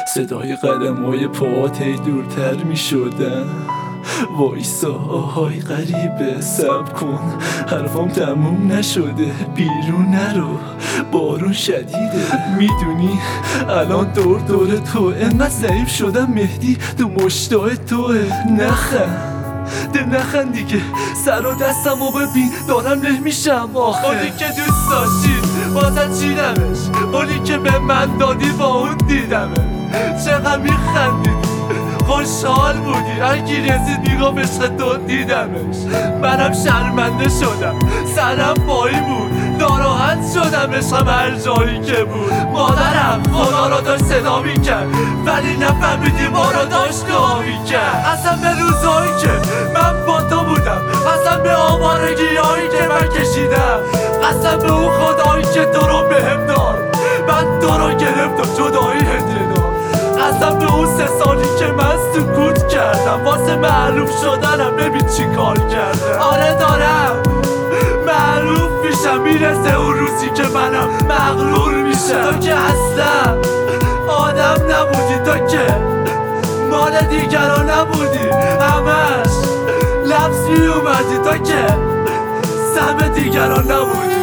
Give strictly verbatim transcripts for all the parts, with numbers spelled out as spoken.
صدای قدم‌های پاهات هی دورتر می شدن. وایسا آهای غریبه، صبر کن حرفام تموم نشده، بیرون نرو بارون شدیده. میدونی الان دور دور تو انقدر ضعیف شدم مهدی، تو مشتاق توه. نخند ده نخند دیگه، سر و دستم و ببین دارم له میشم آخه. اونی که دوست داشتی بازت چیدمش، اونی که به من دادی با اون دیدمه. چقدر میخندیدی خوشحال بودی، هرکی رسید میگفت عشق تو دیدمش. منم شرمنده شدم سرم پایی بود، ناراحت شدم عشقم هر جایی که بود. مادرم خدا را داشت صدا میکرد ولی نفهمیدی ما را داشت دعا میکرد. اصلا به روزایی که من با تو بودم، اصلا به آوارگی هایی که من کشیدم، اصلا به اون خدایی که تو رو بهم داد، من تو رو گرفتم جدایی هدیه داد. اصلا به اون سه سالی که من سکوت کردم واسه معروف شدنم، ببین چی کار کردم. آره دارم معروف میشم، میرسه اون روزی که منم مغرور میشم. تو که اصلا آدم نبودی، تو که مال دیگران نبودی، همش لفظ میومدی، تو که سهم دیگران نبودی.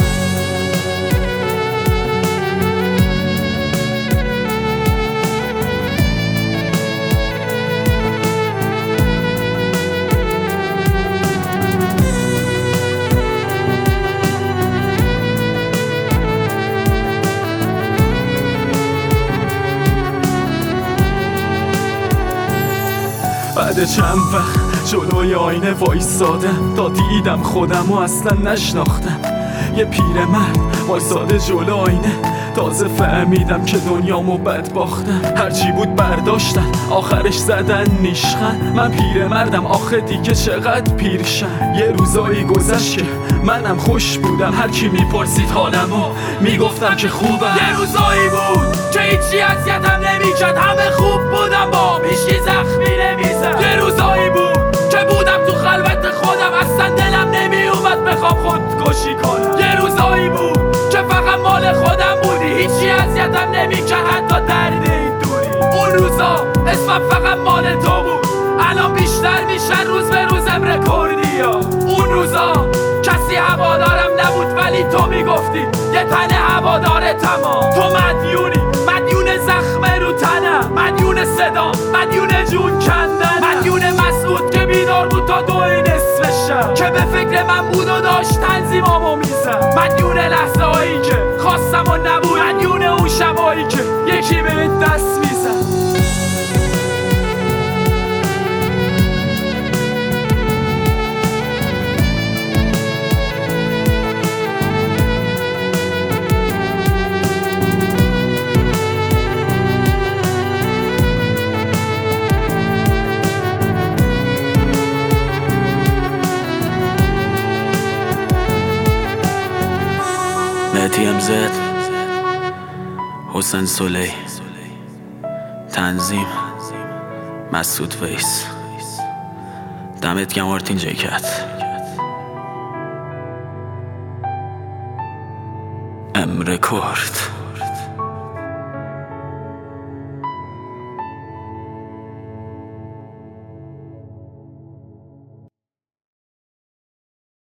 بعد چند وقت جلوی آینه وایسادم، تا دیدم خودم و اصلا نشناختم. یه پیرمرد وایساده جلو آینه، تازه فهمیدم که دنیامو بد باختم. هرچی بود برداشتن آخرش زدن نیشخند. من پیرمردم آخه دیگه چقدر پیرشم. یه روزایی گذشت که منم خوش بودم، هرکی میپرسید حالمو میگفتم که خوبم. یه روزایی بود که هیچی اذیتم نمیکرد، همه خوب بودم با هیچی زخمی نمیزد. یه روزایی بود که بودم تو خلوت خودم، اصلا دلم نمیومد بخوام خودکشی کنم. یه روزایی بود که فقط مال خودم بودی، هیچی اذیتم نمیکرد حتی درد این دوری. اون روزا اسمم فقط مال تو بود، الان بیشتر میشن روز به روزم رکوردی ها. اون روزا کسی هوادارم نبود ولی تو میگفتی یه تن هوادار تمام. تو مدیونی، مدیون زخم رو تنم، مدیون صدا، مدیون جون کندن، مدیون مسعود که بیدار بود تا دو نصف شب، که به فکر من بود و داشت تنظیمامو میزد. مدیون لحظه هایی که خواستم و نبود، مدیون اون شبایی که یکی به دست میزد. مهدی امزد، حسین سلی، تنظیم مسعود ویس. دمت گرم مارتین جیکت. ام رکورد.